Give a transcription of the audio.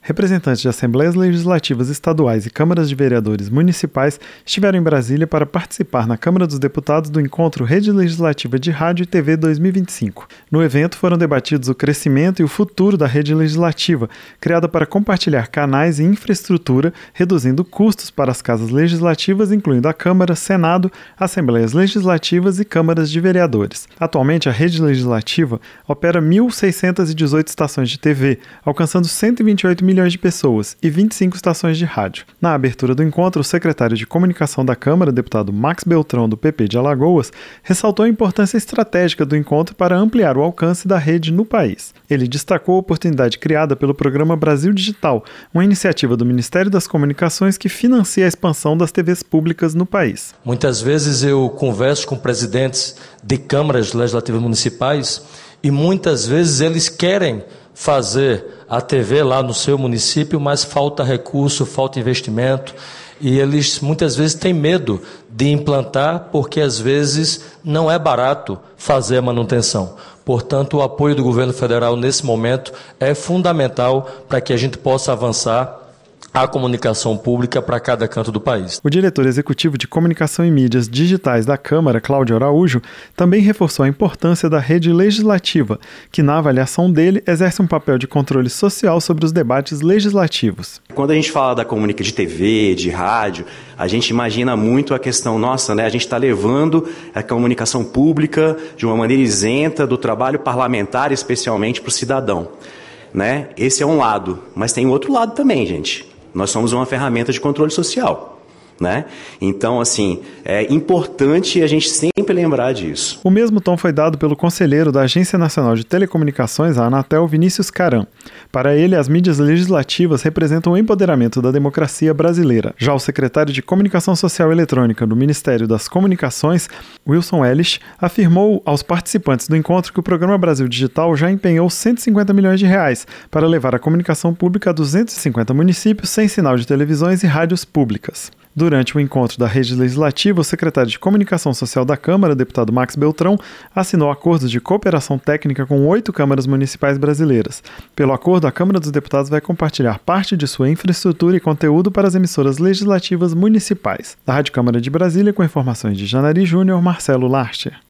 representantes de Assembleias Legislativas Estaduais e Câmaras de Vereadores Municipais estiveram em Brasília para participar na Câmara dos Deputados do encontro Rede Legislativa de Rádio e TV 2025. No evento foram debatidos o crescimento e o futuro da rede legislativa, criada para compartilhar canais e infraestrutura, reduzindo custos para as casas legislativas, incluindo a Câmara, Senado, Assembleias Legislativas e Câmaras de Vereadores. Atualmente, a rede legislativa opera 1.618 estações de TV, alcançando 128 milhões de pessoas e 25 estações de rádio. Na abertura do encontro, o secretário de Comunicação da Câmara, deputado Max Beltrão, do PP de Alagoas, ressaltou a importância estratégica do encontro para ampliar o alcance da rede no país. Ele destacou a oportunidade criada pelo Programa Brasil Digital, uma iniciativa do Ministério das Comunicações que financia a expansão das TVs públicas no país. Muitas vezes eu converso com presidentes de câmaras legislativas municipais e muitas vezes eles querem fazer a TV lá no seu município, mas falta recurso, falta investimento e eles muitas vezes têm medo de implantar porque às vezes não é barato fazer a manutenção. Portanto, o apoio do governo federal nesse momento é fundamental para que a gente possa avançar a comunicação pública para cada canto do país. O diretor executivo de Comunicação e Mídias Digitais da Câmara, Cláudio Araújo, também reforçou a importância da rede legislativa, que na avaliação dele exerce um papel de controle social sobre os debates legislativos. Quando a gente fala da comunicação de TV, de rádio, a gente imagina muito a questão, a gente está levando a comunicação pública de uma maneira isenta do trabalho parlamentar, especialmente para o cidadão. Esse é um lado, mas tem outro lado também, gente. Nós somos uma ferramenta de controle social. Então, é importante a gente sempre lembrar disso. O mesmo tom foi dado pelo conselheiro da Agência Nacional de Telecomunicações, a Anatel, Vinícius Caram. Para ele, as mídias legislativas representam o empoderamento da democracia brasileira. Já o secretário de Comunicação Social e Eletrônica do Ministério das Comunicações, Wilson Ellis, afirmou aos participantes do encontro que o Programa Brasil Digital já empenhou 150 milhões de reais para levar a comunicação pública a 250 municípios sem sinal de televisões e rádios públicas. Durante o encontro da Rede Legislativa, o secretário de Comunicação Social da Câmara, deputado Max Beltrão, assinou acordos de cooperação técnica com 8 câmaras municipais brasileiras. Pelo acordo, a Câmara dos Deputados vai compartilhar parte de sua infraestrutura e conteúdo para as emissoras legislativas municipais. Da Rádio Câmara de Brasília, com informações de Janari Júnior, Marcelo Larcher.